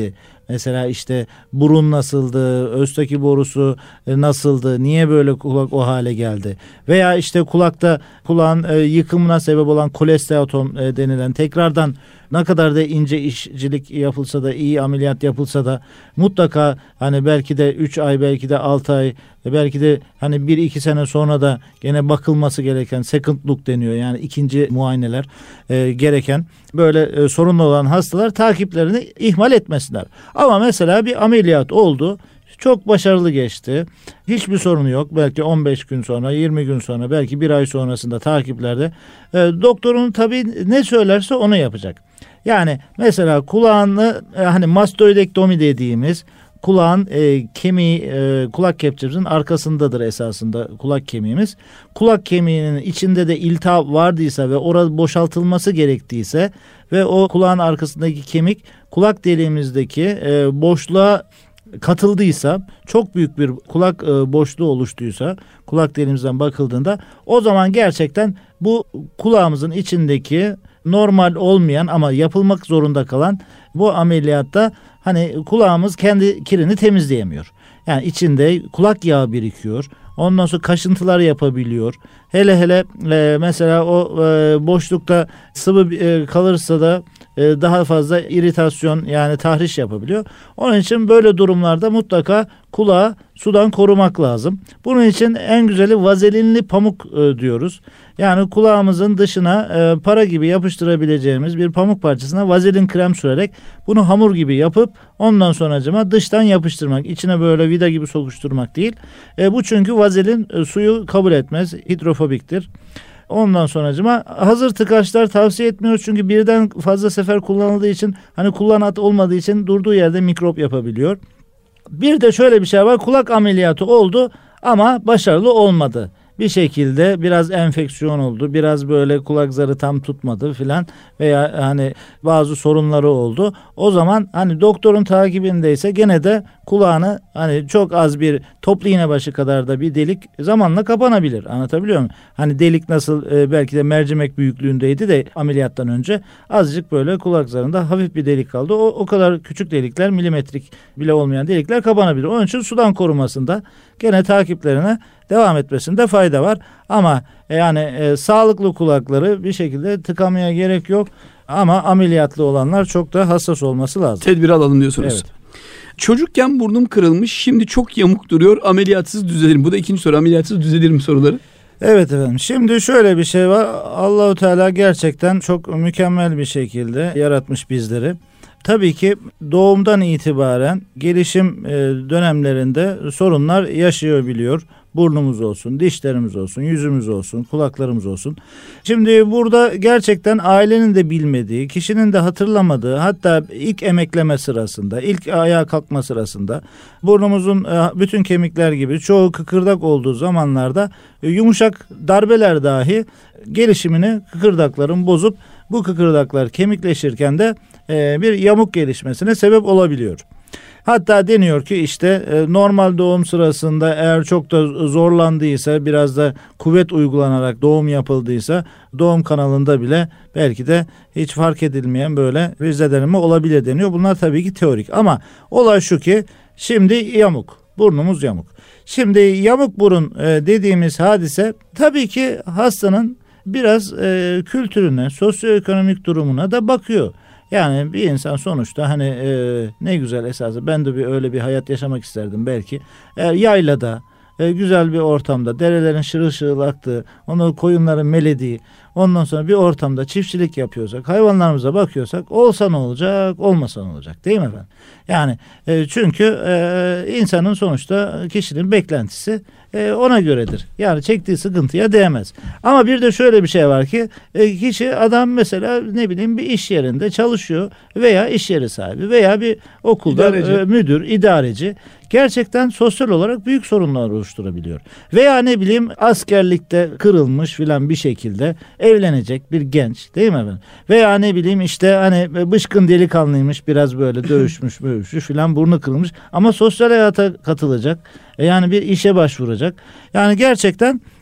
Mesela işte burun nasıldı, östaki borusu nasıldı, niye böyle kulak o hale geldi? Veya işte kulakta kulağın e, yıkımına sebep olan kolesteatom e, denilen tekrardan ne kadar da ince işçilik yapılsa da, iyi ameliyat yapılsa da mutlaka hani belki de üç ay, belki de altı ay, belki de hani bir iki sene sonra da gene bakılması gereken second look deniyor. Yani ikinci muayeneler e, gereken böyle e, sorunlu olan hastalar takiplerini ihmal etmesinler. Ama mesela bir ameliyat oldu. Çok başarılı geçti. Hiçbir sorunu yok. Belki on beş gün sonra, yirmi gün sonra, belki bir ay sonrasında takiplerde e, doktorun tabii ne söylerse onu yapacak. Yani mesela kulağını e, hani mastoidektomi dediğimiz kulağın e, kemiği, e, kulak kepçemizin arkasındadır esasında kulak kemiğimiz. Kulak kemiğinin içinde de iltihap vardıysa ve orada boşaltılması gerektiyse ve o kulağın arkasındaki kemik kulak deliğimizdeki e, boşluğa katıldıysa, çok büyük bir kulak e, boşluğu oluştuysa kulak deliğimizden bakıldığında, o zaman gerçekten bu kulağımızın içindeki normal olmayan ama yapılmak zorunda kalan bu ameliyatta hani kulağımız kendi kirini temizleyemiyor. Yani içinde kulak yağı birikiyor. Ondan sonra kaşıntılar yapabiliyor. Hele hele e, mesela o e, boşlukta sıvı e, kalırsa da e, daha fazla iritasyon, yani tahriş yapabiliyor. Onun için böyle durumlarda mutlaka kulağı sudan korumak lazım. Bunun için en güzeli vazelinli pamuk e, diyoruz. Yani kulağımızın dışına e, para gibi yapıştırabileceğimiz bir pamuk parçasına vazelin krem sürerek bunu hamur gibi yapıp ondan sonracıma dıştan yapıştırmak. İçine böyle vida gibi sokuşturmak değil. E, bu çünkü vazelin e, suyu kabul etmez. Hidrofobiktir. Ondan sonracıma hazır tıkaçlar tavsiye etmiyoruz. Çünkü birden fazla sefer kullanıldığı için, hani kullanat olmadığı için durduğu yerde mikrop yapabiliyor. Bir de şöyle bir şey var. Kulak ameliyatı oldu ama başarılı olmadı. Bir şekilde biraz enfeksiyon oldu. Biraz böyle kulak zarı tam tutmadı filan veya hani bazı sorunları oldu. O zaman hani doktorun takibindeyse gene de kulağını hani çok az bir toplu iğne başı kadar da bir delik zamanla kapanabilir. Anlatabiliyor muyum? Hani delik nasıl e, belki de mercimek büyüklüğündeydi de ameliyattan önce azıcık böyle kulak zarında hafif bir delik kaldı. O, o kadar küçük delikler, milimetrik bile olmayan delikler kapanabilir. Onun için sudan korumasında gene takiplerine devam etmesinde fayda var. Ama yani e, sağlıklı kulakları bir şekilde tıkamaya gerek yok. Ama ameliyatlı olanlar çok da hassas olması lazım. Tedbir alalım diyorsunuz. Evet. Çocukken burnum kırılmış, şimdi çok yamuk duruyor, ameliyatsız düzelir mi? Bu da ikinci soru, ameliyatsız düzelir mi soruları. Evet efendim. Şimdi şöyle bir şey var. Allahu Teala gerçekten çok mükemmel bir şekilde yaratmış bizleri. Tabii ki doğumdan itibaren gelişim dönemlerinde sorunlar yaşıyor biliyor. Burnumuz olsun, dişlerimiz olsun, yüzümüz olsun, kulaklarımız olsun. Şimdi burada gerçekten ailenin de bilmediği, kişinin de hatırlamadığı, hatta ilk emekleme sırasında, ilk ayağa kalkma sırasında burnumuzun bütün kemikler gibi çoğu kıkırdak olduğu zamanlarda yumuşak darbeler dahi gelişimini kıkırdakların bozup bu kıkırdaklar kemikleşirken de bir yamuk gelişmesine sebep olabiliyor. Hatta deniyor ki işte normal doğum sırasında eğer çok da zorlandıysa, biraz da kuvvet uygulanarak doğum yapıldıysa doğum kanalında bile belki de hiç fark edilmeyen böyle bir zedelenme olabilir deniyor. Bunlar tabii ki teorik ama olay şu ki şimdi yamuk, burnumuz yamuk. Şimdi yamuk burun dediğimiz hadise tabii ki hastanın biraz e, kültürüne, sosyoekonomik durumuna da bakıyor. Yani bir insan sonuçta hani e, ne güzel esasında ben de bir öyle bir hayat yaşamak isterdim belki. E, yaylada, e, güzel bir ortamda, derelerin şırıl şırıl aktığı, onu koyunların melediği, ondan sonra bir ortamda çiftçilik yapıyorsak, hayvanlarımıza bakıyorsak olsa ne olacak, olmasa ne olacak, değil mi efendim? Yani e, çünkü e, insanın sonuçta kişinin beklentisi e, ona göredir. Yani çektiği sıkıntıya değmez. Ama bir de şöyle bir şey var ki e, kişi adam mesela ne bileyim bir iş yerinde çalışıyor veya iş yeri sahibi veya bir okulda e, müdür, idareci. Gerçekten sosyal olarak büyük sorunlar oluşturabiliyor. Veya ne bileyim askerlikte kırılmış filan bir şekilde evlenecek bir genç, değil mi efendim? Veya ne bileyim işte hani bıçkın delikanlıymış, biraz böyle dövüşmüş dövüşmüş filan, burnu kırılmış ama sosyal hayata katılacak. Yani bir işe başvuracak. Yani gerçekten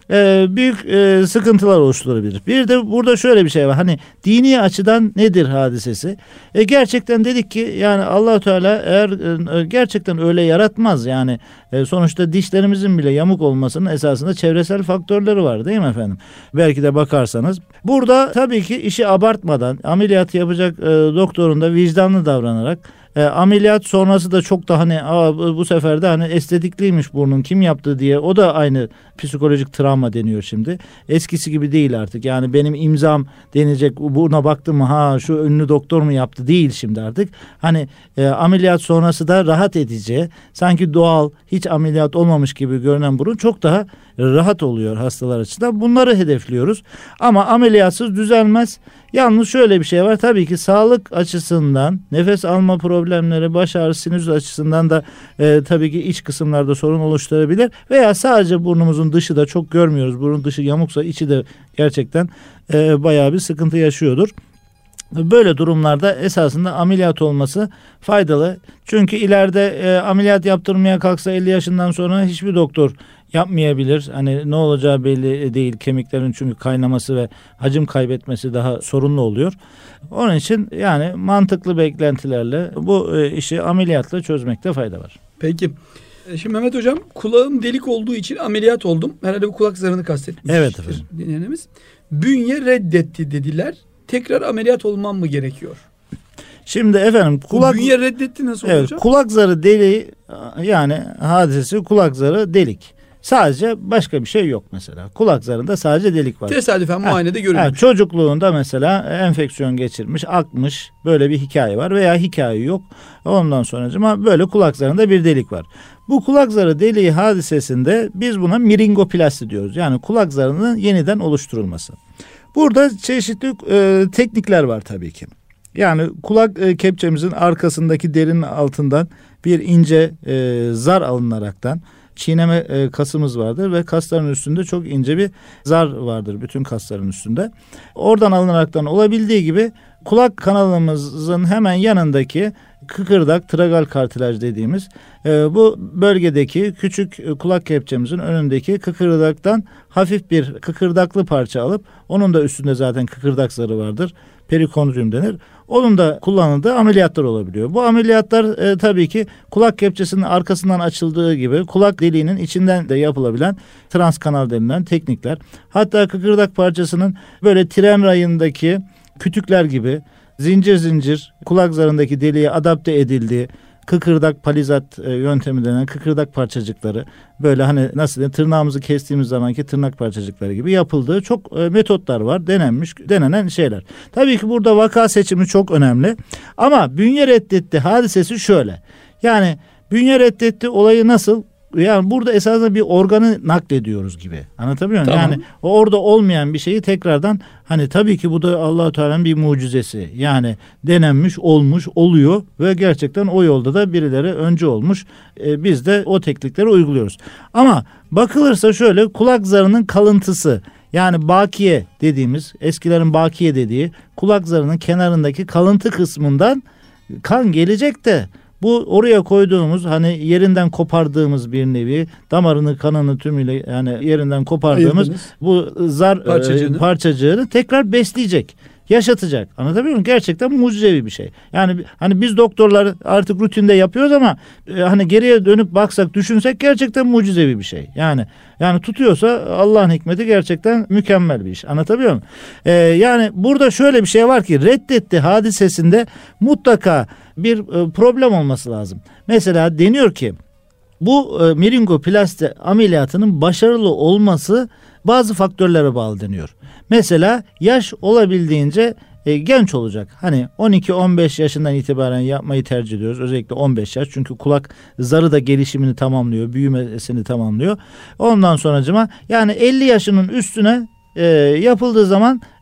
e, büyük e, sıkıntılar oluşturabilir. Bir de burada şöyle bir şey var. Hani dini açıdan nedir hadisesi? E, gerçekten dedik ki yani Allah Teala eğer e, gerçekten öyle yaratmaz. Yani e, sonuçta dişlerimizin bile yamuk olmasının esasında çevresel faktörleri var değil mi efendim? Belki de bakarsanız. Burada tabii ki işi abartmadan ameliyat yapacak e, doktorun da vicdanlı davranarak E, ameliyat sonrası da çok da hani Aa, bu sefer de hani estetikliymiş burnun kim yaptı diye o da aynı psikolojik travma deniyor şimdi. Eskisi gibi değil artık. Yani benim imzam denecek buna baktım ha şu ünlü doktor mu yaptı değil şimdi artık. Hani e, ameliyat sonrası da rahat edici sanki doğal hiç ameliyat olmamış gibi görünen burun çok daha rahat oluyor hastalar açısından. Bunları hedefliyoruz. Ama ameliyatsız düzelmez. Yalnız şöyle bir şey var. Tabii ki sağlık açısından nefes alma problemleri, baş ağrısı, sinüzit açısından da e, tabii ki iç kısımlarda sorun oluşturabilir. Veya sadece burnumuzun dışı da çok görmüyoruz. Burun dışı yamuksa içi de gerçekten e, bayağı bir sıkıntı yaşıyordur. Böyle durumlarda esasında ameliyat olması faydalı. Çünkü ileride e, ameliyat yaptırmaya kalksa elli yaşından sonra hiçbir doktor yapmayabilir. Hani ne olacağı belli değil. Kemiklerin çünkü kaynaması ve hacim kaybetmesi daha sorunlu oluyor. Onun için yani mantıklı beklentilerle bu e, işi ameliyatla çözmekte fayda var. Peki. Şimdi Mehmet Hocam kulağım delik olduğu için ameliyat oldum. Herhalde bu kulak zarını kastetmiştir. Evet efendim. Dinleyenimiz. Bünye reddetti dediler. Tekrar ameliyat olmam mı gerekiyor? Şimdi efendim kulak... Bu bünye reddetti nasıl evet, olacak? Kulak zarı deliği yani hadisesi kulak zarı delik. Sadece başka bir şey yok mesela. Kulak zarında sadece delik var. Tesadüfen ha, muayenede görülmüş. Ha, çocukluğunda mesela enfeksiyon geçirmiş, akmış böyle bir hikaye var veya hikaye yok. Ondan sonracıma böyle kulak zarında bir delik var. Bu kulak zarı deliği hadisesinde biz buna miringoplasti diyoruz. Yani kulak zarının yeniden oluşturulması. Burada çeşitli e, teknikler var tabii ki. Yani kulak e, kepçemizin arkasındaki derinin altından bir ince e, zar alınaraktan çiğneme e, kasımız vardır ve kasların üstünde çok ince bir zar vardır bütün kasların üstünde. Oradan alınaraktan olabildiği gibi kulak kanalımızın hemen yanındaki kıkırdak, tragal kartilaj dediğimiz e, bu bölgedeki küçük e, kulak kepçemizin önündeki kıkırdaktan hafif bir kıkırdaklı parça alıp onun da üstünde zaten kıkırdak zarı vardır. Perikondrium denir. Onun da kullanıldığı ameliyatlar olabiliyor. Bu ameliyatlar e, tabii ki kulak kepçesinin arkasından açıldığı gibi kulak deliğinin içinden de yapılabilen transkanal denilen teknikler. Hatta kıkırdak parçasının böyle tren rayındaki kütükler gibi zincir zincir kulak zarındaki deliğe adapte edildiği kıkırdak palizat e, yöntemi denen kıkırdak parçacıkları böyle hani nasıl diyeyim tırnağımızı kestiğimiz zamanki tırnak parçacıkları gibi yapıldığı çok e, metotlar var. Denenmiş, denenen şeyler. Tabii ki burada vaka seçimi çok önemli. Ama bünye reddetti hadisesi şöyle. Yani bünye reddetti olayı nasıl? Yani burada esasında bir organı naklediyoruz gibi. Anlatabiliyor muyum? Tamam. Yani orada olmayan bir şeyi tekrardan hani tabii ki bu da Allah-u Teala'nın bir mucizesi. Yani denenmiş, olmuş, oluyor ve gerçekten o yolda da birileri önce olmuş. Ee, biz de o teknikleri uyguluyoruz. Ama bakılırsa şöyle kulak zarının kalıntısı yani bakiye dediğimiz eskilerin bakiye dediği kulak zarının kenarındaki kalıntı kısmından kan gelecek de bu oraya koyduğumuz hani yerinden kopardığımız bir nevi damarını kanını tümüyle yani yerinden kopardığımız Ayırdınız. bu zar Parçacığını. e, parçacığını tekrar besleyecek. Yaşatacak. Anlatabiliyor muyum? Gerçekten mucizevi bir şey. Yani hani biz doktorlar artık rutinde yapıyoruz ama e, hani geriye dönüp baksak, düşünsek gerçekten mucizevi bir şey. Yani yani tutuyorsa Allah'ın hikmeti gerçekten mükemmel bir iş. Anlatabiliyor muyum? E, yani burada şöyle bir şey var ki reddetti hadisesinde mutlaka bir e, problem olması lazım. Mesela deniyor ki bu e, miringoplasti ameliyatının başarılı olması bazı faktörlere bağlı deniyor. Mesela yaş olabildiğince e, genç olacak. Hani on iki on beş yaşından itibaren yapmayı tercih ediyoruz. Özellikle on beş yaş. Çünkü kulak zarı da gelişimini tamamlıyor. Büyümesini tamamlıyor. Ondan sonracıma yani elli yaşının üstüne e, yapıldığı zaman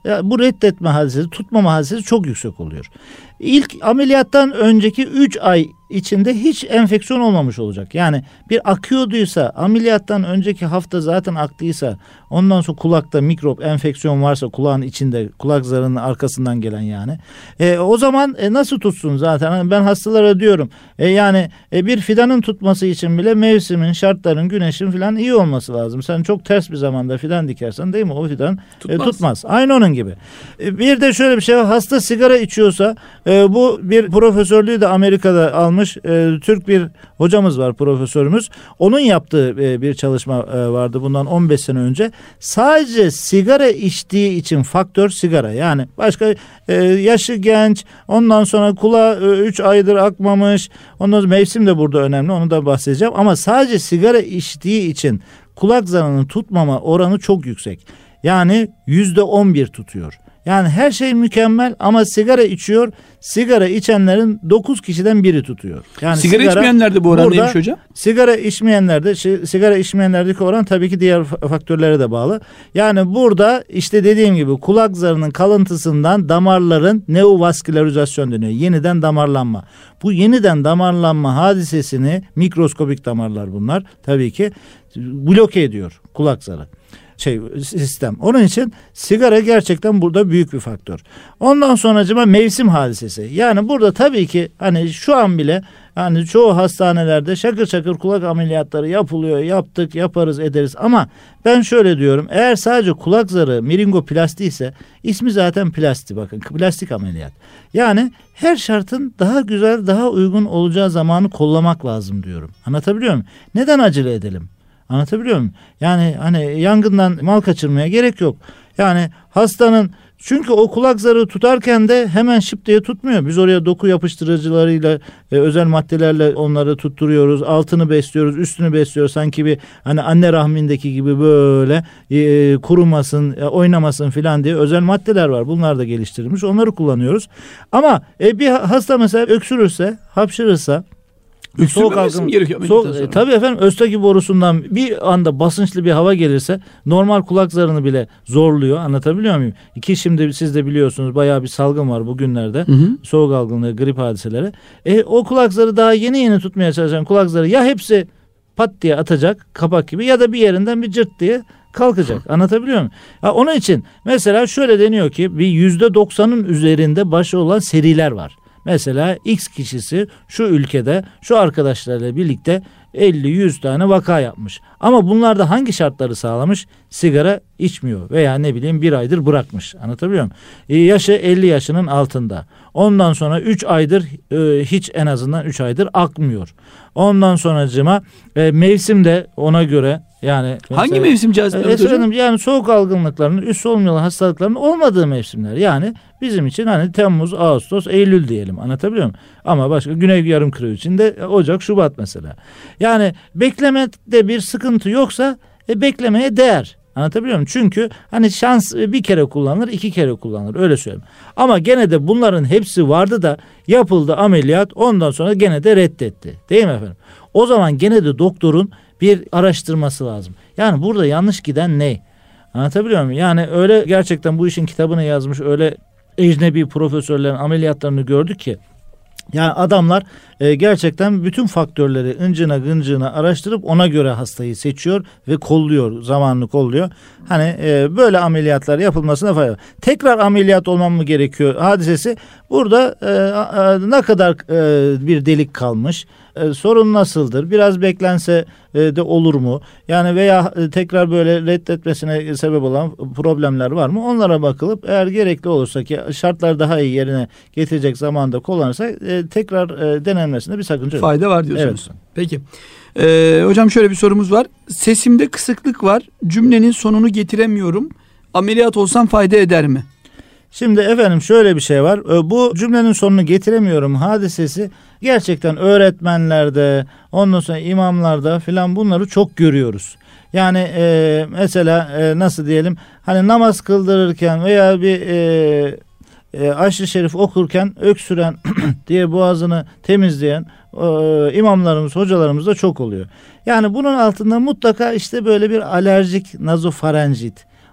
ya bu reddetme hadisesi, tutmama hadisesi çok yüksek oluyor. İlk ameliyattan önceki üç ay içinde hiç enfeksiyon olmamış olacak. Yani bir akıyorduysa, ameliyattan önceki hafta zaten aktıysa, ondan sonra kulakta mikrop, enfeksiyon varsa kulağın içinde, kulak zarının arkasından gelen yani. E, o zaman e, nasıl tutsun zaten? Hani ben hastalara diyorum e, yani e, bir fidanın tutması için bile mevsimin, şartların, güneşin falan iyi olması lazım. Sen çok ters bir zamanda fidan dikersen değil mi? O fidan tutmaz. E, tutmaz. Aynı onun gibi. E, bir de şöyle bir şey var. Hasta sigara içiyorsa e, bu bir profesörlüğü de Amerika'da almış e, Türk bir hocamız var, profesörümüz. Onun yaptığı e, bir çalışma e, vardı bundan on beş sene önce. Sadece sigara içtiği için faktör sigara. Yani başka e, yaşı genç, ondan sonra kulağı üç aydır akmamış. Ondan sonra mevsim de burada önemli. Onu da bahsedeceğim. Ama sadece sigara içtiği için kulak zarının tutmama oranı çok yüksek. Yani yüzde on bir tutuyor. Yani her şey mükemmel ama sigara içiyor. Sigara içenlerin dokuz kişiden biri tutuyor. Yani sigara, sigara içmeyenlerde bu oran neymiş hocam? Sigara içmeyenlerde, sigara içmeyenlerdeki oran tabii ki diğer faktörlere de bağlı. Yani burada işte dediğim gibi kulak zarının kalıntısından damarların neovaskülarizasyon deniyor. Yeniden damarlanma. Bu yeniden damarlanma hadisesini, mikroskopik damarlar bunlar tabii ki, bloke ediyor kulak zarı. Şey sistem. Onun için sigara gerçekten burada büyük bir faktör. Ondan sonracıma mevsim hadisesi. Yani burada tabii ki hani şu an bile hani çoğu hastanelerde şakır şakır kulak ameliyatları yapılıyor. Yaptık, yaparız, ederiz ama ben şöyle diyorum. Eğer sadece kulak zarı miringoplasti ise ismi zaten plasti, bakın plastik ameliyat. Yani her şartın daha güzel, daha uygun olacağı zamanı kollamak lazım diyorum. Anlatabiliyor muyum? Neden acele edelim? Anlatabiliyor muyum? Yani hani yangından mal kaçırmaya gerek yok. Yani hastanın, çünkü o kulak zarı tutarken de hemen şıp diye tutmuyor. Biz oraya doku yapıştırıcılarıyla, e, özel maddelerle onları tutturuyoruz. Altını besliyoruz, üstünü besliyoruz. Sanki bir hani anne rahmindeki gibi böyle e, kurumasın, e, oynamasın filan diye özel maddeler var. Bunlar da geliştirilmiş. Onları kullanıyoruz. Ama e, bir hasta mesela öksürürse, hapşırırsa, soğuk algın gerekiyor. Soğuk, e, tabii efendim, östaki borusundan bir anda basınçlı bir hava gelirse normal kulak zarını bile zorluyor. Anlatabiliyor muyum? Ki şimdi siz de biliyorsunuz bayağı bir salgın var bugünlerde. Hı hı. Soğuk algınlığı, grip hadiseleri. E, o kulak zarı daha yeni yeni tutmaya çalışan kulak zarı ya hepsi pat diye atacak kapak gibi ya da bir yerinden bir cırt diye kalkacak. Anlatabiliyor muyum? Ya onun için mesela şöyle deniyor ki bir yüzde doksanın üzerinde başı olan seriler var. Mesela X kişisi şu ülkede şu arkadaşlarıyla birlikte elli yüz tane vaka yapmış. Ama bunlarda hangi şartları sağlamış? Sigara içmiyor veya ne bileyim bir aydır bırakmış. Anlatabiliyor muyum? E, yaşı elli yaşının altında. Ondan sonra üç aydır e, hiç en azından üç aydır akmıyor. Ondan sonracığıma e, mevsim de ona göre, yani mesela, hangi mevsim cazip? E, yani soğuk algınlıklarının, üst solunum yolu hastalıklarının olmadığı mevsimler. Yani bizim için hani Temmuz, Ağustos, Eylül diyelim. Anlatabiliyor muyum? Ama başka Güney Yarımküre için de Ocak, Şubat mesela. Yani beklemede bir sıkıntı yoksa e, beklemeye değer. Anlatabiliyor muyum? Çünkü hani şans bir kere kullanılır, iki kere kullanılır, öyle söyleyeyim. Ama gene de bunların hepsi vardı da yapıldı ameliyat, ondan sonra gene de reddetti. Değil mi efendim? O zaman gene de doktorun bir araştırması lazım. Yani burada yanlış giden ne? Anlatabiliyor muyum? Yani öyle gerçekten bu işin kitabını yazmış öyle ecnebi profesörlerin ameliyatlarını gördük ki, yani adamlar e, gerçekten bütün faktörleri ıncına gıncına araştırıp ona göre hastayı seçiyor ve kolluyor, zamanını kolluyor. Hani e, böyle ameliyatlar yapılmasına fayda var. Tekrar ameliyat olmam mı gerekiyor hadisesi burada e, e, ne kadar e, bir delik kalmış, e, sorun nasıldır, biraz beklense e, de olur mu, yani veya e, tekrar böyle reddetmesine sebep olan problemler var mı, onlara bakılıp eğer gerekli olursa ki şartlar daha iyi yerine getirecek zamanda kullanırsa e, tekrar e, denenmesinde bir sakınca yok. Fayda var diyorsunuz. Evet. Peki. Ee, hocam şöyle bir sorumuz var. Sesimde kısıklık var. Cümlenin sonunu getiremiyorum. Ameliyat olsam fayda eder mi? Şimdi efendim şöyle bir şey var. Bu cümlenin sonunu getiremiyorum hadisesi gerçekten öğretmenlerde, ondan sonra imamlarda filan bunları çok görüyoruz. Yani e, mesela e, nasıl diyelim, hani namaz kıldırırken veya bir e, e, aşırı şerif okurken öksüren diye boğazını temizleyen e, imamlarımız, hocalarımız da çok oluyor. Yani bunun altında mutlaka işte böyle bir alerjik nazofarenjit,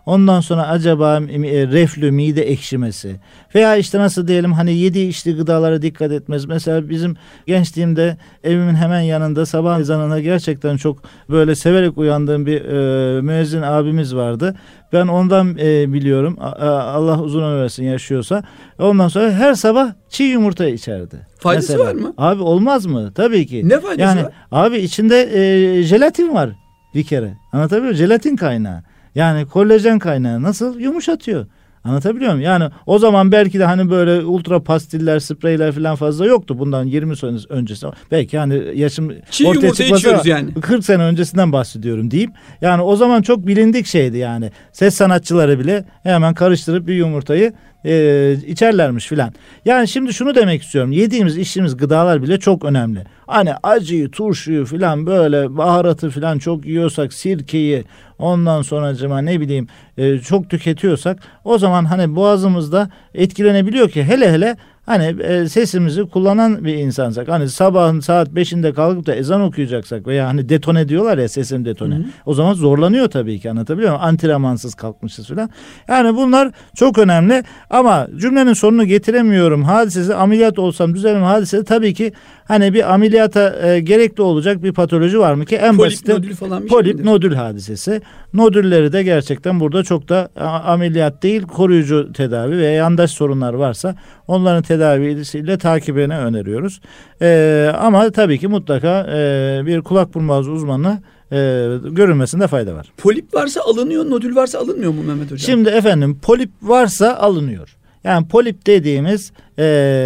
Ondan sonra acaba e, reflü, mide ekşimesi veya işte nasıl diyelim hani yediği içtiği gıdalara dikkat etmez. Mesela bizim gençliğimde evimin hemen yanında sabah ezanına gerçekten çok böyle severek uyandığım bir e, müezzin abimiz vardı. Ben ondan e, biliyorum. A, Allah uzun ömür versin yaşıyorsa. Ondan sonra her sabah çiğ yumurta içerdi. Faydası mesela. var mı? Abi olmaz mı? Tabii ki. Ne faydası yani, var? Abi içinde e, jelatin var bir kere. Anlatabiliyor muyum? Jelatin kaynağı. Yani kolajen kaynağı nasıl yumuşatıyor. Anlatabiliyor muyum? Yani o zaman belki de hani böyle ultra pastiller, spreyler falan fazla yoktu. Bundan yirmi sene öncesi. Belki hani yaşım çiğ ortaya yumurta içiyoruz yani. kırk sene öncesinden bahsediyorum diyeyim. Yani o zaman çok bilindik şeydi yani. Ses sanatçıları bile hemen karıştırıp bir yumurtayı e, içerlermiş filan. Yani şimdi şunu demek istiyorum. Yediğimiz, içtiğimiz gıdalar bile çok önemli. Hani acıyı, turşuyu filan böyle baharatı filan çok yiyorsak, sirkeyi ondan sonra ne bileyim e, çok tüketiyorsak o zaman hani boğazımızda etkilenebiliyor ki hele hele hani e, sesimizi kullanan bir insansak hani sabahın saat beşinde kalkıp da ezan okuyacaksak veya hani detone diyorlar ya sesim detone. Hı hı. O zaman zorlanıyor tabii ki anlatabiliyor muyum? Antrenmansız kalkmışız falan. Yani bunlar çok önemli ama cümlenin sonunu getiremiyorum. Hadisesi ameliyat olsam düzelim hadisesi tabii ki hani bir ameliyata e, gerekli olacak bir patoloji var mı ki en polip, basiti nodül falan bir polip şey nodül hadisesi. Nodülleri de gerçekten burada çok da ameliyat değil koruyucu tedavi veya yandaş sorunlar varsa onların tedavisiyle takibine öneriyoruz. Ee, ama tabii ki mutlaka e, bir kulak burun boğaz uzmanına e, görünmesinde fayda var. Polip varsa alınıyor, nodül varsa alınmıyor mu Mehmet Hocam? Şimdi efendim polip varsa alınıyor. Yani polip dediğimiz e,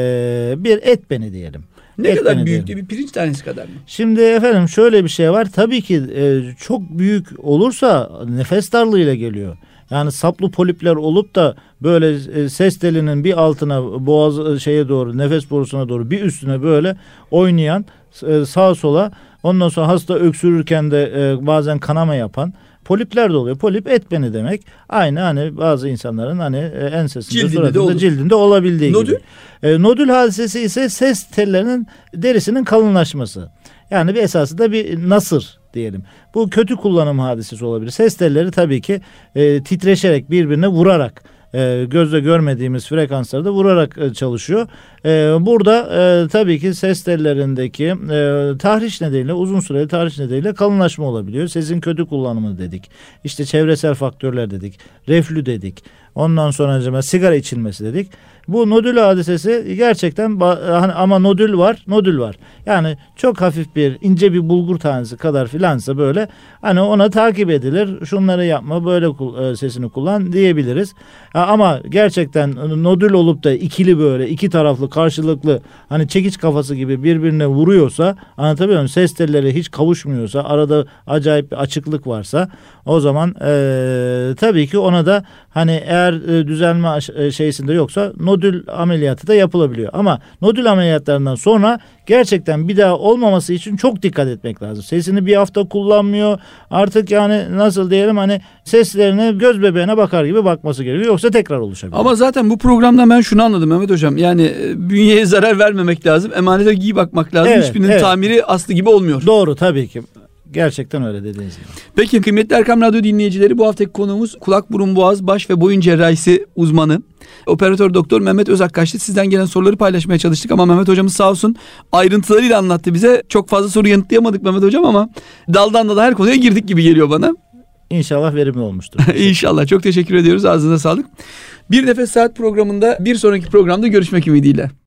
bir et beni diyelim. Ne et kadar büyüktü? Bir pirinç tanesi kadar mı? Şimdi efendim şöyle bir şey var. Tabii ki e, çok büyük olursa nefes darlığıyla geliyor. Yani saplı polipler olup da böyle e, ses telinin bir altına boğaz şeye doğru nefes borusuna doğru bir üstüne böyle oynayan e, sağa sola ondan sonra hasta öksürürken de e, bazen kanama yapan polipler de oluyor. Polip et beni demek. Aynı hani bazı insanların hani e, ensesinde cildinde, suratında, cildinde olabildiği nodül? gibi. E, nodül hadisesi ise ses tellerinin derisinin kalınlaşması. Yani bir esasında bir nasır diyelim. Bu kötü kullanım hadisesi olabilir. Ses telleri tabii ki e, titreşerek birbirine vurarak e, gözle görmediğimiz frekanslarda vurarak e, çalışıyor. E, burada e, tabii ki ses tellerindeki e, tahriş nedeniyle uzun süreli tahriş nedeniyle kalınlaşma olabiliyor. Sesin kötü kullanımı dedik. İşte çevresel faktörler dedik. Reflü dedik. Ondan sonra acaba sigara içilmesi dedik. Bu nodül hadisesi gerçekten hani ama nodül var, nodül var. Yani çok hafif bir ince bir bulgur tanesi kadar filansa böyle hani ona takip edilir. Şunları yapma, böyle sesini kullan diyebiliriz. Ama gerçekten nodül olup da ikili böyle iki taraflı karşılıklı hani çekiç kafası gibi birbirine vuruyorsa anlatabiliyor muyum? Ses telleri hiç kavuşmuyorsa arada acayip bir açıklık varsa o zaman ee, tabii ki ona da hani eğer e, düzelme şeysinde yoksa nodül ameliyatı da yapılabiliyor. Ama nodül ameliyatlarından sonra gerçekten bir daha olmaması için çok dikkat etmek lazım. Sesini bir hafta kullanmıyor. Artık yani nasıl diyelim hani seslerine göz bebeğine bakar gibi bakması gerekiyor. Yoksa tekrar oluşabilir. Ama zaten bu programdan ben şunu anladım Mehmet Hocam. Yani bünyeye zarar vermemek lazım. Emanete iyi bakmak lazım. Evet, Hiçbirinin evet. tamiri aslı gibi olmuyor. Doğru tabii ki. Gerçekten öyle dediğiniz gibi. Peki kıymetli Erkam Radyo dinleyicileri, bu haftaki konuğumuz kulak burun boğaz baş ve boyun cerrahisi uzmanı operatör doktor Mehmet Özakkaş'tı. Sizden gelen soruları paylaşmaya çalıştık ama Mehmet hocamız sağ olsun ayrıntılarıyla anlattı bize. Çok fazla soru yanıtlayamadık Mehmet hocam ama daldan dala her konuya girdik gibi geliyor bana. İnşallah verimli olmuştur. İnşallah. Çok teşekkür ediyoruz. Ağzınıza sağlık. Bir Nefes Saat programında bir sonraki programda görüşmek ümidiyle.